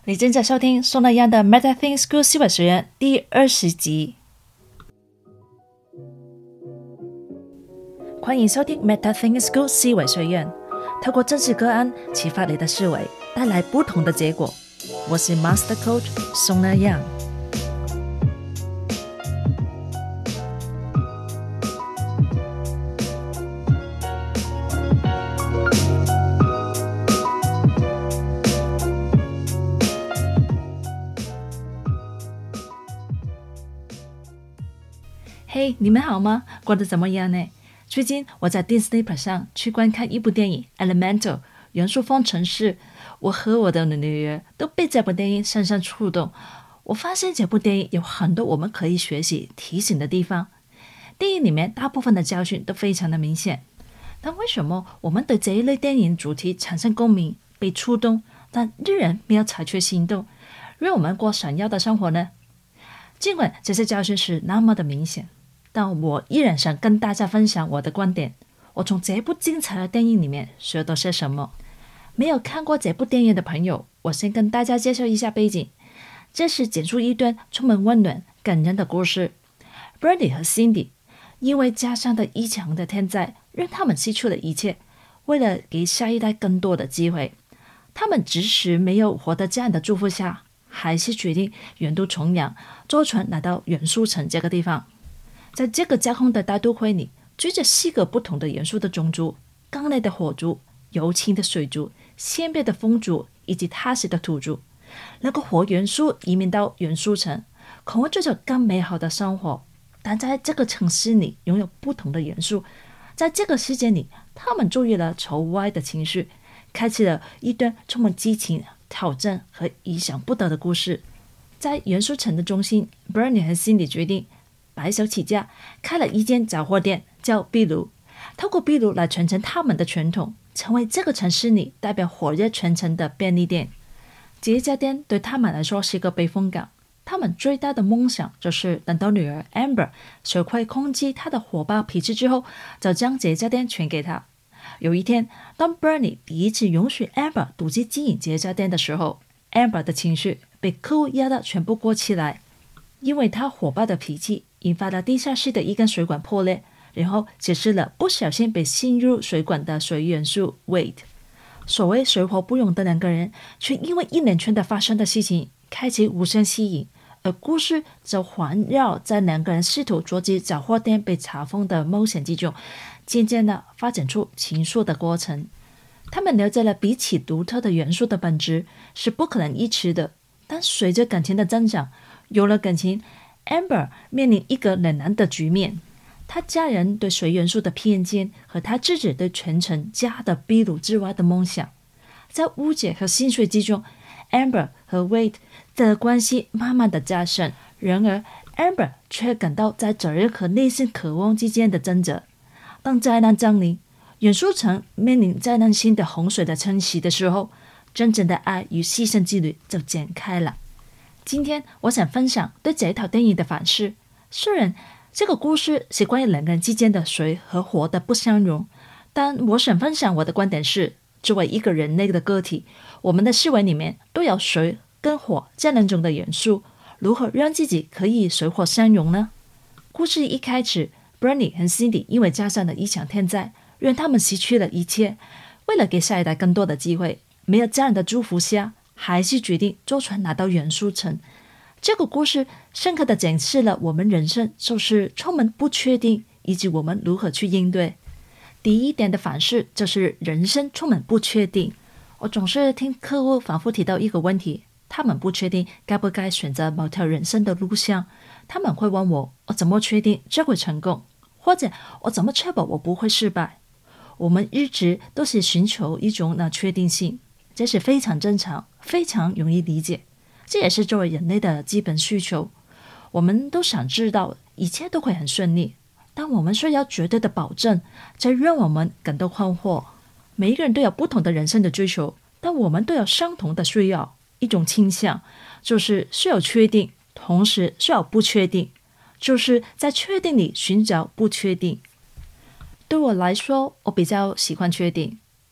你正在收听宋那样的 Meta Think School 思维学院第20集。欢迎收听 Meta Think School 思维学院，透过真实个案启发你的思维，带来不同的结果。我是 Master Coach 宋那样。嘿，你们好吗？过得怎么样呢？最近我在 Disney Plus 上去观看一部电影《Elemental 元素方程式》，我和我的女儿都被这部电影深深触动。我发现这部电影有很多我们可以学习提醒的地方。电影里面大部分的教训都非常的明显，但为什么我们对这一类电影主题产生共鸣、被触动，但依然没有采取行动，让我们过闪耀的生活呢？尽管这些教训是那么的明显，但我依然想跟大家分享我的观点。我从这部精彩的电影里面学到些什么？没有看过这部电影的朋友，我先跟大家介绍一下背景。这是讲述一段充满温暖、感人的故事。Bernie 和 Cindy 因为家乡的异常的天灾，让他们失去了一切。为了给下一代更多的机会，他们即使没有活在这样的祝福下，还是决定远渡重洋，坐船来到元素城这个地方。在这个架空的大都会里，住着4个不同的元素的种族：刚烈的火族、柔情的水族、鲜艳的风族以及踏实的土族。那个火元素移民到元素城，渴望追求更美好的生活，但在这个城市里拥有不同的元素。在这个世界里，他们注意了仇外的情绪，开启了一段充满激情、挑战和意想不到的故事。在元素城的中心， Bernie 和 Cindy 决定白手起家，开了一间杂货店，叫壁炉，透过壁炉来传承他们的传统，成为这个城市里代表火热传承的便利店。这一家店对他们来说是个避风港，他们最大的梦想就是等到女儿 Amber 学会控制她的火爆脾气之后，就将这家店传给她。有一天，当 Bernie 第一次允许 Amber 独自经营这家店的时候， Amber 的情绪被客户压得全部过起来，因为她火爆的脾气引发了地下室的一根水管破裂，然后解释了不小心被吸入水管的水元素 Wade。 所谓水火不容的2个人，却因为一连串的发生的事情开启无声吸引，而故事则环绕在2个人试图阻止杂货店被查封的冒险之中，渐渐地发展出情愫的过程。他们了解了彼此独特的元素的本质是不可能一致的，但随着感情的增长，有了感情， Amber 面临一个两难的局面。他家人对水元素的偏见和他自己对传承家的壁炉之外的梦想，在误解和心碎之中， Amber 和 Wade 的关系慢慢的加深。然而 Amber 却感到在责任和内心渴望之间的挣扎。当灾难降临，元素城面临灾难性的洪水的侵袭的时候，真正的爱与牺牲之旅就展开了。今天我想分享对这套电影的反思。虽然这个故事是关于2个人之间的水和火的不相容，但我想分享我的观点是，作为一个人类的个体，我们的思维里面都有水跟火这2种的元素，如何让自己可以水火相容呢？故事一开始， Bernie 和 Cindy 因为家乡的一场天灾，让他们失去了一切。为了给下一代更多的机会，没有家人的祝福下，还是决定坐船来到元素城。这个故事深刻地展示了我们人生就是充满不确定，以及我们如何去应对。第一点的反思就是人生充满不确定。我总是听客户反复提到一个问题，他们不确定该不该选择某条人生的路向。他们会问我怎么确定这会成功，或者我怎么确保我不会失败。我们一直都是寻求一种确定性，这是非常正常，非常容易理解。这也是作为人类的基本需求。我们都想知道一切都会很顺利，但我们需要绝对的保证，这让我们感到困惑。每一个人都有不同的人生的追求，但我们都有相同的需要，一种倾向，就是需要确定，同时需要不确定，就是在确定里寻找不确定。对我来说，我比较喜欢确定。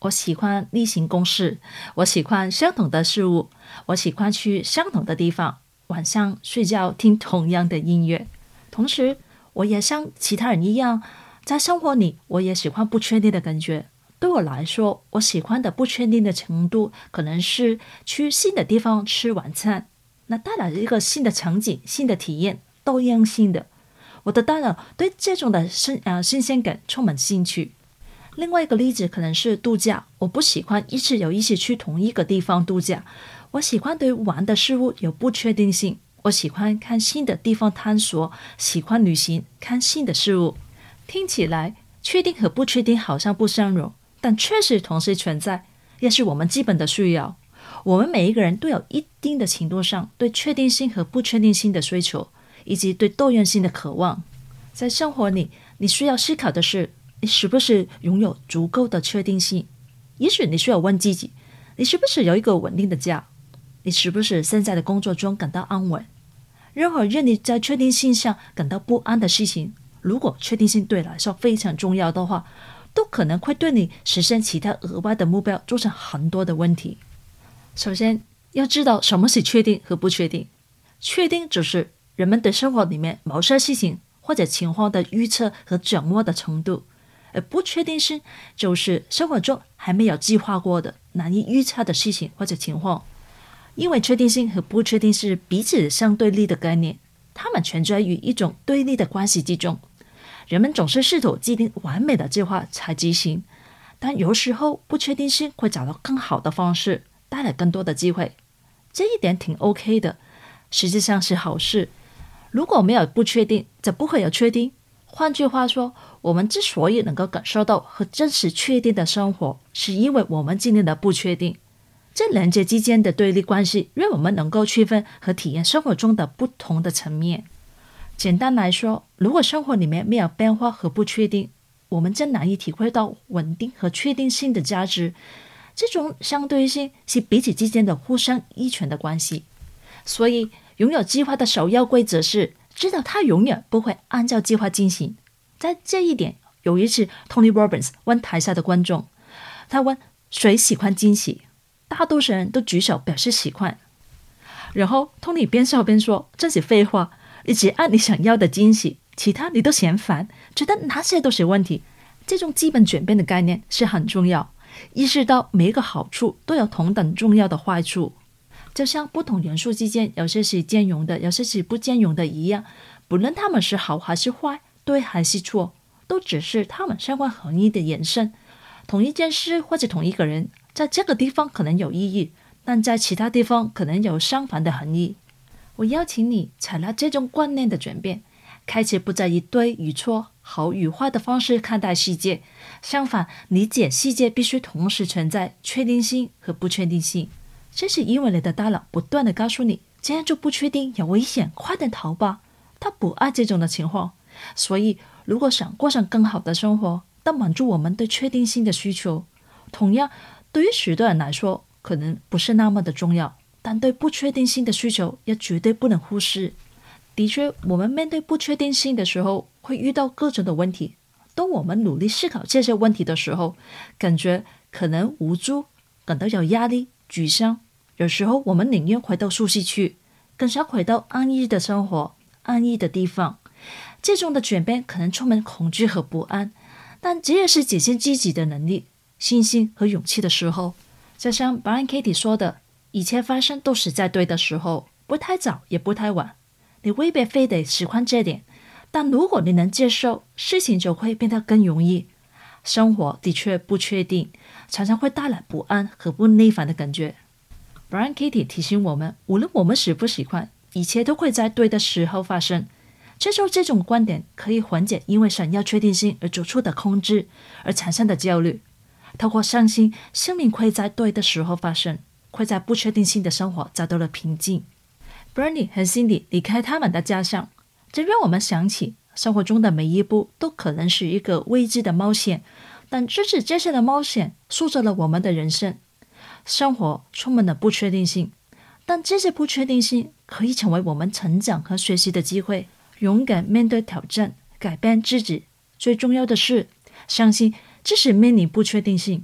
我喜欢例行公事，我喜欢相同的事物，我喜欢去相同的地方，晚上睡觉听同样的音乐。同时，我也像其他人一样，在生活里我也喜欢不确定的感觉。对我来说，我喜欢的不确定的程度可能是去新的地方吃晚餐，那带来一个新的场景、新的体验，多样性的。我的大脑对这种的新鲜感充满兴趣。另外一个例子可能是度假，我不喜欢一直有一起去同一个地方度假，我喜欢对玩的事物有不确定性，我喜欢看新的地方探索，喜欢旅行，看新的事物。听起来确定和不确定好像不相容，但确实同时存在，也是我们基本的需要。我们每一个人都有一定的程度上对确定性和不确定性的需求，以及对多样性的渴望。在生活里，你需要思考的是，你是不是拥有足够的确定性？也许你需要问自己，你是不是有一个稳定的家？你是不是现在的工作中感到安稳？任何让你在确定性上感到不安的事情，如果确定性对你来说非常重要的话，都可能会对你实现其他额外的目标造成很多的问题。首先，要知道什么是确定和不确定。确定就是人们对生活里面某些事情或者情况的预测和掌握的程度，而不确定性就是生活中还没有计划过的难以预测的事情或者情况。因为确定性和不确定是彼此相对立的概念，它们存在于一种对立的关系之中。人们总是试图制定完美的计划才执行，但有时候不确定性会找到更好的方式，带来更多的机会。这一点挺 OK 的，实际上是好事。如果没有不确定，就不会有确定。换句话说，我们之所以能够感受到和真实确定的生活，是因为我们经历了不确定。这两者之间的对立关系，让我们能够区分和体验生活中的不同的层面。简单来说，如果生活里面没有变化和不确定，我们真难以体会到稳定和确定性的价值。这种相对性是彼此之间的互相依存的关系。所以，拥有计划的首要规则是知道它永远不会按照计划进行。在这一点，有一次 Tony Robbins 问台下的观众，他问谁喜欢惊喜，大多数人都举手表示喜欢。然后 Tony 边笑边说，这是废话，你只按你想要的惊喜，其他你都嫌烦，觉得哪些都是问题。这种基本转变的概念是很重要，意识到每一个好处都有同等重要的坏处。就像不同元素之间有些是兼容的，有些是不兼容的一样，不论它们是好还是坏，对还是错，都只是它们相关含义的延伸。同一件事或者同一个人，在这个地方可能有意义，但在其他地方可能有相反的含义。我邀请你采纳这种观念的转变，开始不再以对与错、好与坏的方式看待世界，相反，理解世界必须同时存在确定性和不确定性。这是因为你的大脑不断地告诉你，这样就不确定，有危险，快点逃吧。他不爱这种的情况，所以如果想过上更好的生活，但满足我们对确定性的需求，同样对于许多人来说可能不是那么的重要，但对不确定性的需求也绝对不能忽视。的确，我们面对不确定性的时候会遇到各种的问题，当我们努力思考这些问题的时候，感觉可能无助，感到有压力、沮丧。有时候我们宁愿回到舒适区，更想回到安逸的生活、安逸的地方。这种的转变可能充满恐惧和不安，但这也是展现自己的能力、信心和勇气的时候。就像 Byron Katie 说的，一切发生都是在对的时候，不太早也不太晚。你未必非得喜欢这点，但如果你能接受，事情就会变得更容易。生活的确不确定，常常会带来不安和不耐烦的感觉。Byron Katie 提醒我们，无论我们喜不喜欢，一切都会在对的时候发生。接受这种观点可以缓解因为想要确定性而做出的控制而产生的焦虑。透过相信生命会在对的时候发生，会在不确定性的生活找到了平静。Bernie 和 Cindy 离开他们的家乡，这让我们想起生活中的每一步都可能是一个未知的冒险，但正是这些的冒险塑造了我们的人生。生活充满了不确定性，但这些不确定性可以成为我们成长和学习的机会。勇敢面对挑战，改变自己。最重要的是，相信即使面临不确定性，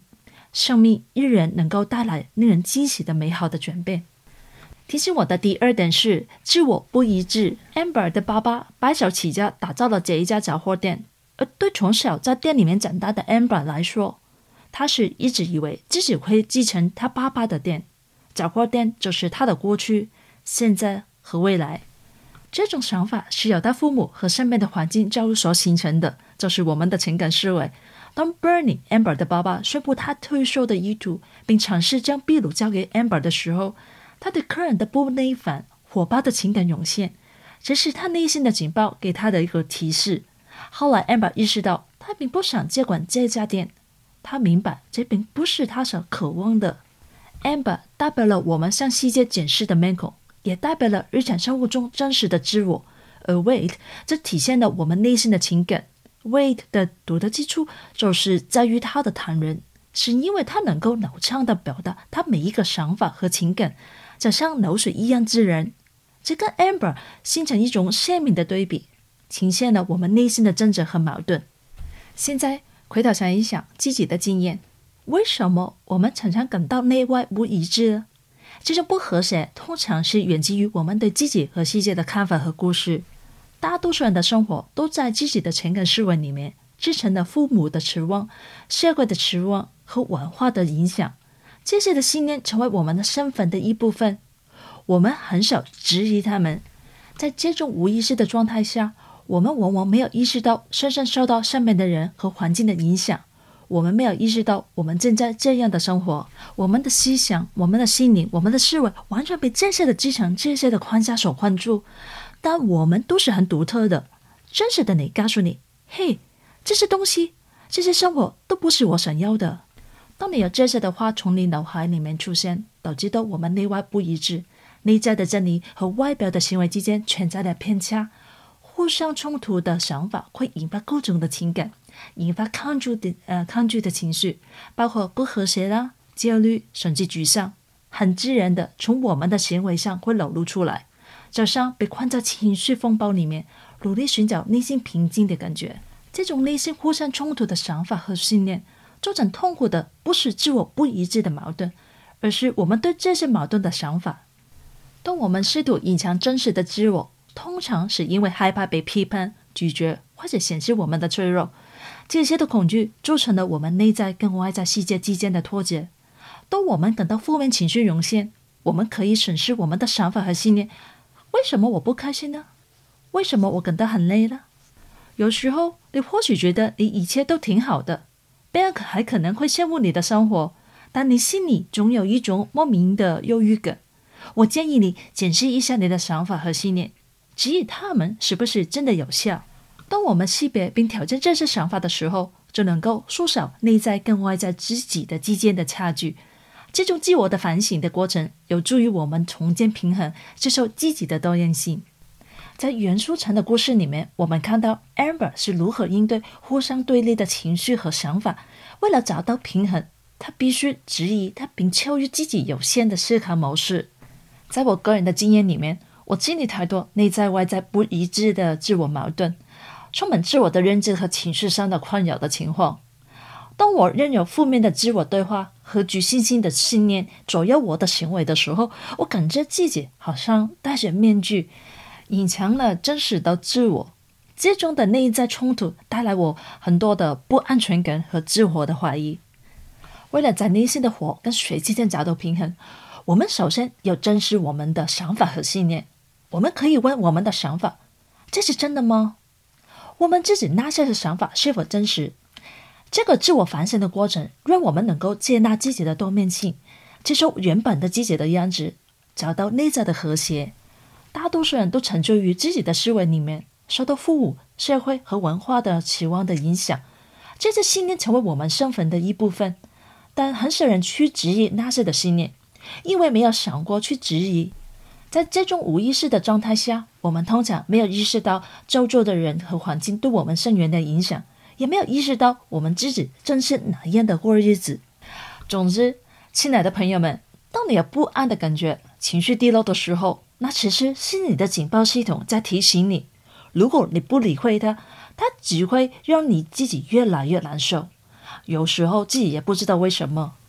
生命依然能够带来令人惊喜的美好的转变。提醒我的第二点是自我不一致。 Amber 的爸爸白手起家打造了这一家杂货店，而对从小在店里面长大的 Amber 来说，他是一直以为自己会继承他爸爸的店，杂货店就是他的过去、现在和未来。这种想法是由他父母和身边的环境教育所形成的，就是我们的情感思维。当 Bernie Amber 的爸爸宣布他退休的意图，并尝试将秘鲁交给 Amber 的时候，他对客人的不耐烦、火爆的情感涌现，这是他内心的警报给他的一个提示。后来 Amber 意识到他并不想接管这家店，他明白这并不是他所渴望的。 Amber 代表了我们向世界检视的面孔，也代表了日常生活中真实的自我。而 Wade 则体现了我们内心的情感。 Wade 的独特之处就是在于他的坦然，是因为他能够流畅地表达他每一个想法和情感，就像流水一样自然。这跟 Amber 形成一种鲜明的对比，呈现了我们内心的挣扎和矛盾。现在回头想一想自己的经验，为什么我们常常感到内外不一致呢？这种不和谐通常是源自于我们对自己和世界的看法和故事。大多数人的生活都在自己的情感思维里面，制成了父母的期望、社会的期望和文化的影响。这些的信念成为我们的身份的一部分，我们很少质疑他们。在这种无意识的状态下，我们往往没有意识到深深受到身边的人和环境的影响，我们没有意识到我们正在这样的生活，我们的思想、我们的心灵、我们的思维完全被这些的基层、这些的框架所困住。但我们都是很独特的，真实的你告诉你，嘿，这些东西、这些生活都不是我想要的。当你有这些的话从你脑海里面出现，导致到我们内外不一致，内在的真理和外表的行为之间存在了偏差，互相冲突的想法会引发各种的情感，引发抗拒的情绪，包括不和谐啦、焦虑甚至沮丧，很自然的从我们的行为上会流露出来，就像被困在情绪风暴里面，努力寻找内心平静的感觉。这种内心互相冲突的想法和信念，造成痛苦的不是自我不一致的矛盾，而是我们对这些矛盾的想法。当我们试图隐藏真实的自我，通常是因为害怕被批判、拒绝或者显示我们的脆弱。这些的恐惧造成了我们内在跟外在世界之间的脱节。当我们感到负面情绪涌现，我们可以审视我们的想法和信念。为什么我不开心呢？为什么我感到很累呢？有时候你或许觉得你一切都挺好的，别人还可能会羡慕你的生活，但你心里总有一种莫名的忧郁感。我建议你检视一下你的想法和信念，质疑他们是不是真的有效。当我们识别并挑战这些想法的时候，就能够缩小内在跟外在自己的之间的差距。这种自我的反省的过程有助于我们重建平衡，接受自己的多样性。在袁书成的故事里面，我们看到 Amber 是如何应对互相对立的情绪和想法。为了找到平衡，他必须质疑他并超越自己有限的思考模式。在我个人的经验里面，我经历太多内在外在不一致的自我矛盾，充满自我的认知和情绪上的困扰的情况。当我任由负面的自我对话和局限性的信念左右我的行为的时候，我感觉自己好像戴着面具，隐藏了真实的自我。这种的内在冲突带来我很多的不安全感和自我的怀疑。为了在内心的火跟水之间找到平衡，我们首先要正视我们的想法和信念。我们可以问我们的想法，这是真的吗？我们自己那些的想法是否真实？这个自我反省的过程让我们能够接纳自己的多面性，接受原本的自己的样子，找到内在的和谐。大多数人都沉醉于自己的思维里面，受到父母、社会和文化的期望的影响，这些信念成为我们身份的一部分。但很少人去质疑那些的信念，因为没有想过去质疑。在这种无意识的状态下，我们通常没有意识到周遭的人和环境对我们深远的影响，也没有意识到我们自己正是哪样的过日子。总之，亲爱的朋友们，当你有不安的感觉、情绪低落的时候，那其实是你的警报系统在提醒你。如果你不理会它，它只会让你自己越来越难受，有时候自己也不知道为什么。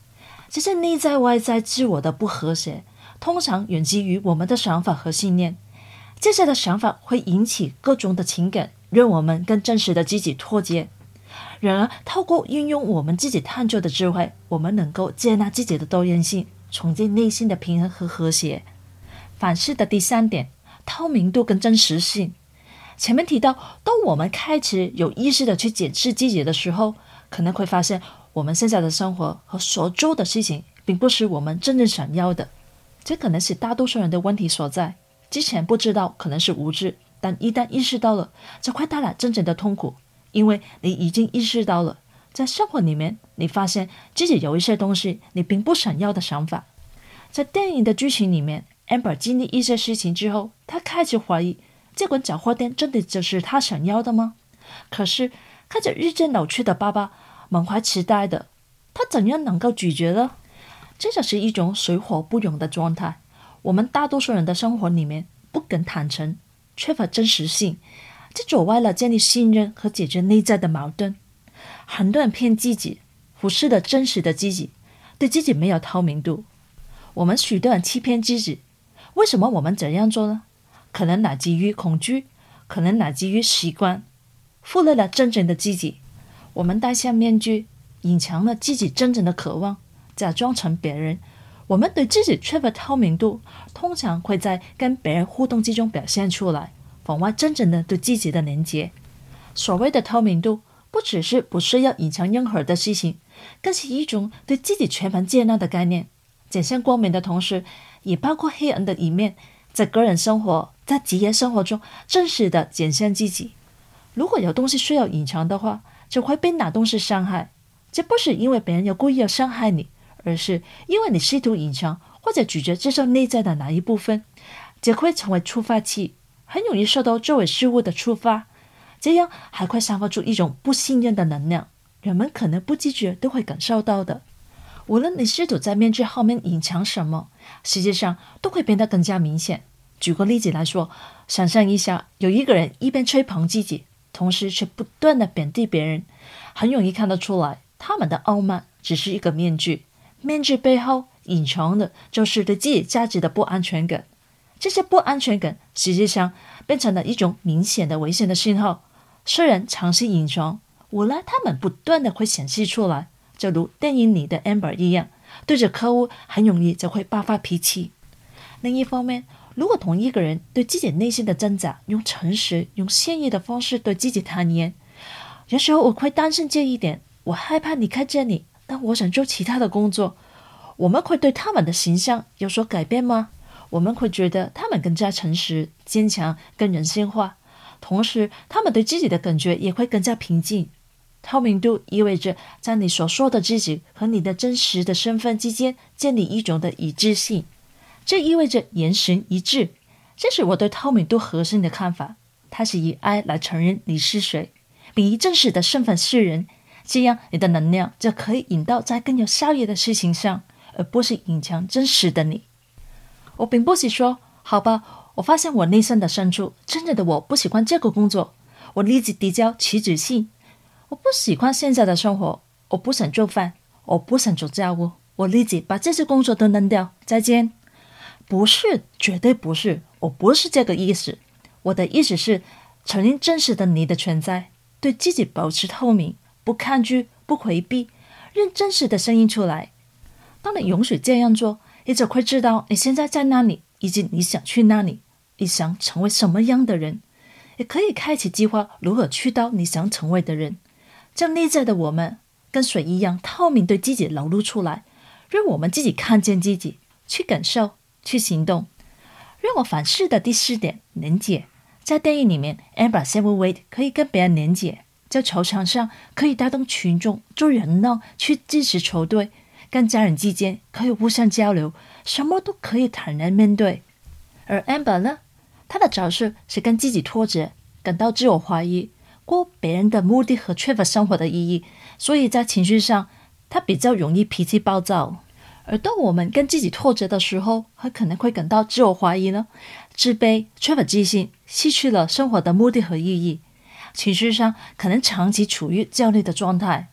这些内在外在自我的不和谐，通常源自于我们的想法和信念。这些的想法会引起各种的情感，让我们跟真实的自己脱节。然而，透过运用我们自己探究的智慧，我们能够接纳自己的多样性，重建内心的平衡和和谐。反思的第3点，透明度跟真实性。前面提到，当我们开始有意识的去检视自己的时候，可能会发现我们现在的生活和所做的事情并不是我们真正想要的。这可能是大多数人的问题所在。之前不知道可能是无知，但一旦意识到了，这会带来真正的痛苦，因为你已经意识到了，在生活里面你发现自己有一些东西你并不想要的想法。在电影的剧情里面， Amber 经历一些事情之后，她开始怀疑这款杂货店真的就是她想要的吗？可是看着日渐老去的爸爸，满怀期待的她怎样能够拒绝呢？这就是一种水火不容的状态。我们大多数人的生活里面不敢坦诚，缺乏真实性，这阻碍了建立信任和解决内在的矛盾。很多人骗自己，忽视了真实的自己，对自己没有透明度。我们许多人欺骗自己，为什么我们这样做呢？可能来自于恐惧，可能来自于习惯，忽略了真正的自己。我们戴上面具，隐藏了自己真正的渴望，假装成别人。我们对自己缺乏透明度，通常会在跟别人互动之中表现出来，妨碍真正的对自己的连接。所谓的透明度，不只是不需要隐藏任何的事情，更是一种对自己全盘接纳的概念。展现光明的同时，也包括黑暗的一面，在个人生活、在职业生活中真实的展现自己。如果有东西需要隐藏的话，就会被哪东西伤害。这不是因为别人有故意要伤害你，而是因为你试图隐藏或者拒绝接受内在的哪一部分，这会成为触发器，很容易受到周围事物的触发，这样还会散发出一种不信任的能量，人们可能不自觉都会感受到的。无论你试图在面具后面隐藏什么，实际上都会变得更加明显。举个例子来说，想象一下，有一个人一边吹捧自己，同时却不断的贬低别人，很容易看得出来，他们的傲慢只是一个面具，面具背后隐藏的就是对自己价值的不安全感。这些不安全感实际上变成了一种明显的危险的信号，虽然长期隐藏，无奈他们不断的会显示出来，就如电影里的 Amber 一样，对着客户很容易就会爆发脾气。另一方面，如果同一个人对自己内心的挣扎用诚实、用善意的方式对自己坦言，有时候我会担心这一点，我害怕离开这里，但我想做其他的工作。我们会对他们的形象有所改变吗？我们会觉得他们更加诚实、坚强、更人性化，同时他们对自己的感觉也会更加平静。透明度意味着在你所说的自己和你的真实的身份之间建立一种的一致性，这意味着言行一致。这是我对透明度核心的看法，它是以爱来承认你是谁，并以真实的身份示人，这样你的能量就可以引到在更有效益的事情上，而不是隐藏真实的你。我并不是说，好吧，我发现我内心的深处，真正的我不喜欢这个工作，我立即递交辞职信。我不喜欢现在的生活，我不想做饭，我不想做家务，我立即把这些工作都扔掉，再见。不是，绝对不是，我不是这个意思。我的意思是，承认真实的你的存在，对自己保持透明，不抗拒，不回避，让真实的声音出来。当你允许这样做，你就会知道你现在在哪里，以及你想去哪里，你想成为什么样的人，也可以开启计划如何去到你想成为的人。将内在的我们跟水一样透明对自己流露出来，让我们自己看见自己，去感受，去行动。让我反思的第4点，连结。在电影里面 Amber Savoy 可以跟别人连结，在球场上可以带动群众做人浪去支持球队，跟家人之间可以互相交流，什么都可以坦然面对。而 Amber 呢，她的角色是跟自己脱节，感到自我怀疑，过别人的目的和缺乏生活的意义，所以在情绪上他比较容易脾气暴躁。而当我们跟自己脱节的时候，很可能会感到自我怀疑呢，自卑、缺乏自信，失去了生活的目的和意义，情绪上可能长期处于焦虑的状态。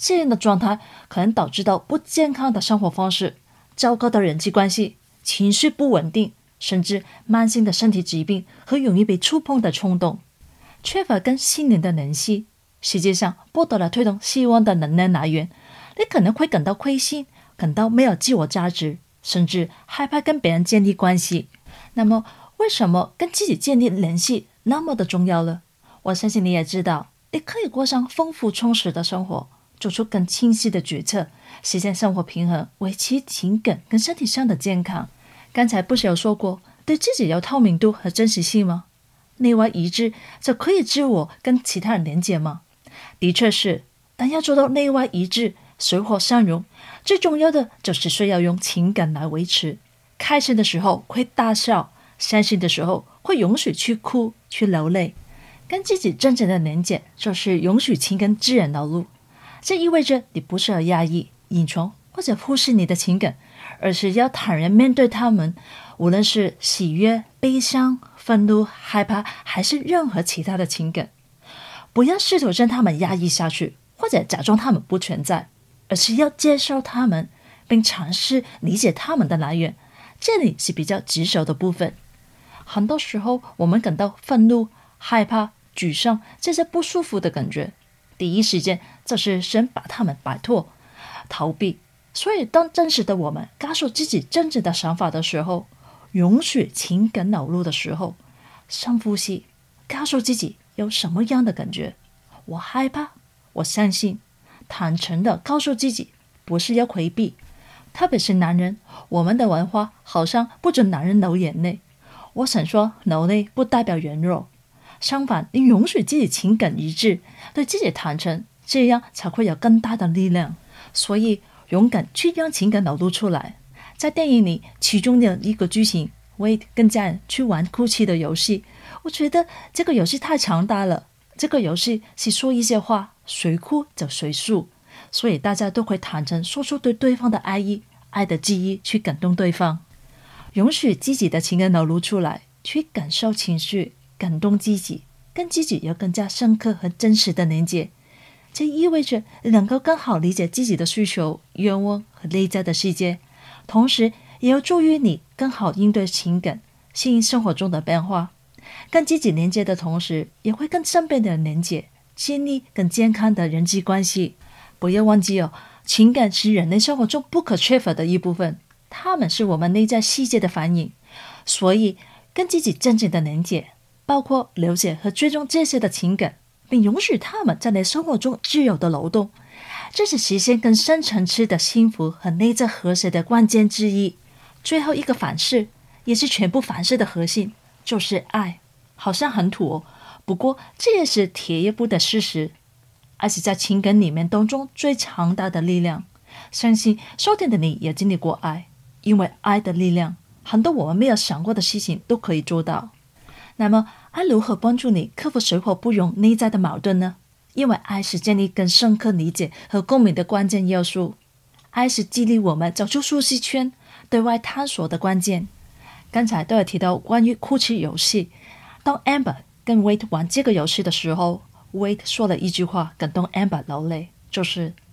这样的状态可能导致到不健康的生活方式、糟糕的人际关系、情绪不稳定，甚至慢性的身体疾病和容易被触碰的冲动。缺乏跟心灵的联系，实际上剥夺了推动希望的能量来源，你可能会感到亏心，感到没有自我价值，甚至害怕跟别人建立关系。那么为什么跟自己建立联系那么的重要呢？我相信你也知道，你可以过上丰富充实的生活，做出更清晰的决策，实现生活平衡，维持情感跟身体上的健康。刚才不是有说过对自己有透明度和真实性吗？内外一致就可以自我跟其他人连接吗？的确是，但要做到内外一致、水火相容，最重要的就是需要用情感来维持。开心的时候会大笑，伤心的时候会允许去哭、去流泪。跟自己真正的连接，就是允许情感自然流露。这意味着你不是要压抑、隐藏或者忽视你的情感，而是要坦然面对他们，无论是喜悦、悲伤、愤怒、害怕，还是任何其他的情感。不要试图将他们压抑下去，或者假装他们不存在，而是要接受他们，并尝试理解他们的来源。这里是比较棘手的部分。很多时候我们感到愤怒、害怕、沮丧这些不舒服的感觉，第一时间就是想把他们摆脱、逃避。所以当真实的我们告诉自己真正的想法的时候，允许情感流露的时候，深呼吸，告诉自己有什么样的感觉。我害怕，我相信，坦诚的告诉自己，不是要回避。特别是男人，我们的文化好像不准男人流眼泪。我想说，流泪不代表软弱，相反，你允许自己情感一致，对自己坦诚，这样才会有更大的力量。所以勇敢去让情感流露出来。在电影里，其中的一个剧情，Wade 跟家人去玩哭泣的游戏，我觉得这个游戏太强大了。这个游戏是说一些话，谁哭就谁输，所以大家都会坦诚说出对对方的爱意、爱的记忆，去感动对方。允许自己的情感流露出来，去感受情绪，感动自己，跟自己有更加深刻和真实的连接。这意味着能够更好理解自己的需求、愿望和内在的世界，同时也有助于你更好应对情感，适应生活中的变化。跟自己连接的同时，也会跟身边的人连接，建立更健康的人际关系。不要忘记哦，情感是人类生活中不可缺乏的一部分，它们是我们内在世界的反应。所以跟自己真正的连接，包括了解和追踪这些的情感，并允许他们在你生活中自由的流动，这是实现更深层次的幸福和内在和谐的关键之一。最后一个反思，也是全部反思的核心，就是爱。好像很土哦，不过这也是铁一般的事实。爱是在情感里面当中最强大的力量。相信收听的你也经历过爱，因为爱的力量，很多我们没有想过的事情都可以做到。那么爱如何帮助你克服水火不容内在的矛盾呢？因为爱是建立更深刻理解和共鸣的关键要素。爱是激励我们走出舒适圈、对外探索的关键。刚才都有提到关于哭泣游戏，当 Amber 跟 Wade 玩这个游戏的时候， Wade 说了一句话感动 Amber 流泪，就是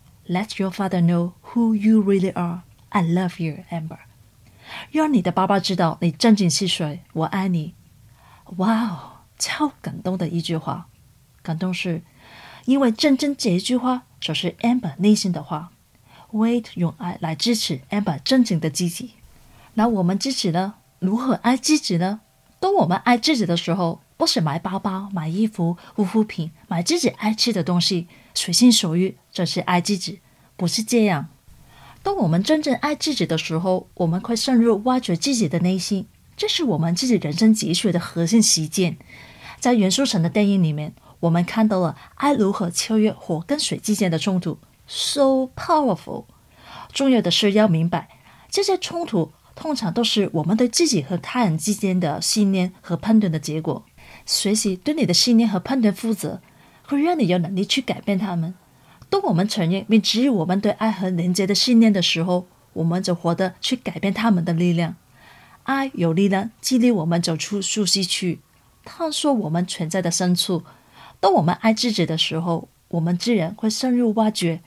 Let your father know who you really are. I love you, Amber. 让你的爸爸知道你真正是谁，我爱你。哇哦，超感动的一句话。感动是因为真正这一句话就是 Amber 内心的话。Wade 用爱来支持 Amber 真正的自己。那我们自己呢？如何爱自己呢？当我们爱自己的时候，不是买包包、买衣服、护肤品，买自己爱吃的东西，随心所欲，这是爱自己，不是这样。当我们真正爱自己的时候，我们会深入挖掘自己的内心，这是我们自己人生哲学的核心实践。在袁术成的电影里面，我们看到了爱如何超越火跟水之间的冲突， so powerful。 重要的是要明白，这些冲突通常都是我们对自己和他人之间的信念和判断的结果。学习对你的信念和判断负责，会让你有能力去改变他们。当我们承认并质疑我们对爱和连接的信念的时候，我们就获得去改变他们的力量。爱有力量激励我们走出舒适区，探索我们存在的深处。当我们爱自己的时候，我们自然会深入挖掘，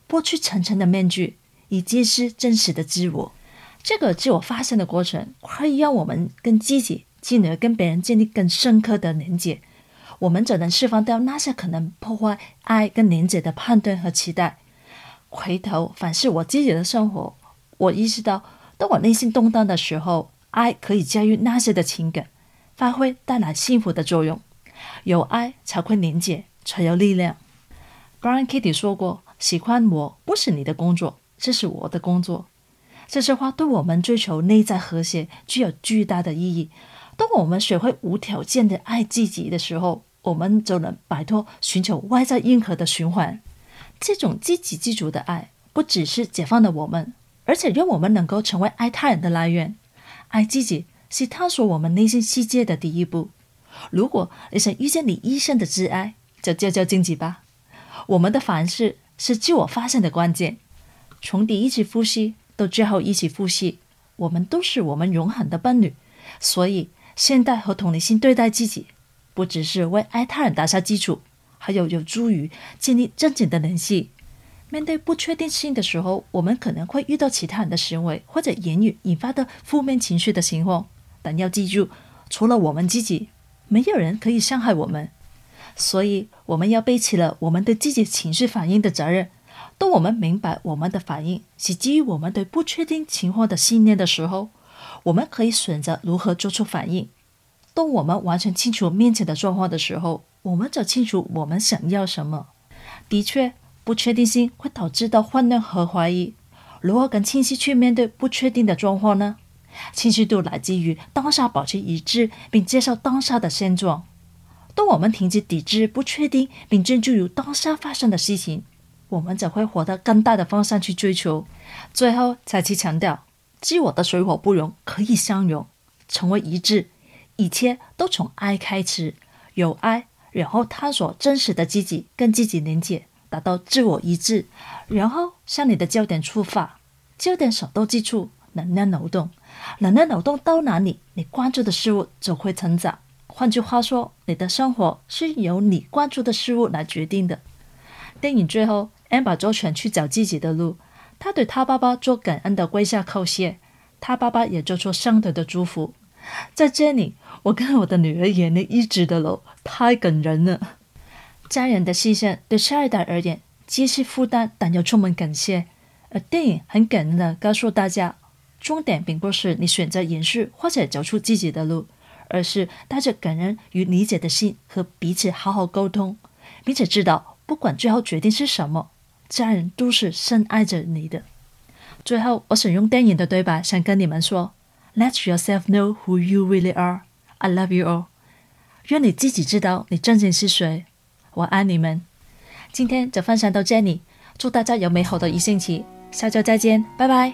剥去层层的面具，以揭示真实的自我。这个自我发现的过程可以让我们跟自己进而跟别人建立更深刻的连结，我们则能释放掉那些可能破坏爱跟连结的判断和期待。回头反思我自己的生活，我意识到当我内心动荡的时候，爱可以驾驭那些的情感，发挥带来幸福的作用。有爱才会连结，才有力量。 Byron Katie 说过，喜欢我不是你的工作，这是我的工作。这些话对我们追求内在和谐具有巨大的意义。当我们学会无条件的爱自己的时候，我们就能摆脱寻求外在认可的循环。这种自给自足的爱不只是解放了我们，而且让我们能够成为爱他人的来源。爱自己是探索我们内心世界的第一步。如果你想遇见你一生的挚爱，就照照镜子吧。我们的凡事是自我发现的关键，从第一次呼吸到最后一次呼吸，我们都是我们永恒的伴侣。所以现代和同理心对待自己，不只是为爱他人打下基础，还有助于建立正经的联系。面对不确定性的时候，我们可能会遇到其他人的行为或者言语引发的负面情绪的情况，但要记住，除了我们自己，没有人可以伤害我们。所以我们要背起了我们对自己情绪反应的责任。当我们明白我们的反应是基于我们对不确定情况的信念的时候，我们可以选择如何做出反应。当我们完全清楚面前的状况的时候，我们就清楚我们想要什么。的确，不确定性会导致到混乱和怀疑。如何更清晰去面对不确定的状况呢？清晰度来自于当下保持一致，并接受当下的现状。当我们停止抵制不确定，并专注于当下发生的事情，我们则会活得更大的方向去追求。最后再次强调，自我的水火不容可以相容，成为一致。一切都从爱开始，有爱，然后探索真实的自己，跟自己连接，达到自我一致，然后向你的焦点出发。焦点所到之处，能量流动，能量流动到哪里，你关注的事物就会成长。换句话说，你的生活是由你关注的事物来决定的。电影最后 Amber 周全去找自己的路，他对他爸爸做感恩的跪下叩谢，他爸爸也做出相对的祝福。在这里，我跟我的女儿眼泪一直的流，太感人了。家人的牺牲对下一代而言既是负担，但又充满感谢。而电影很感人的告诉大家，重点并不是你选择延续或者走出自己的路，而是带着感恩与理解的心和彼此好好沟通，并且知道不管最后决定是什么，家人都是深爱着你的。最后，我想用电影的对白想跟你们说， Let yourself know who you really are. I love you all. 愿你自己知道你真正是谁。我爱你们。今天就分享到这里，祝大家有美好的一星期，下周再见，拜拜。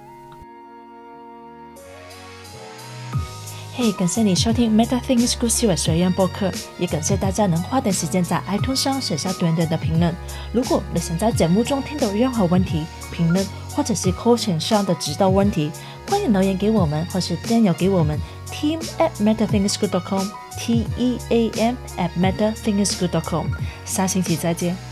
嘿，感谢你收听 MetaThings School 思维学院播客，也感谢大家能花点时间在 iTunes 上写下短短的评论。如果你想在节目中听到任何问题、评论或者是课程上的指导问题，欢迎留言给我们，或是电邮给我们 team@metathinkschool.com team@metathinkschool.com。下星期再见。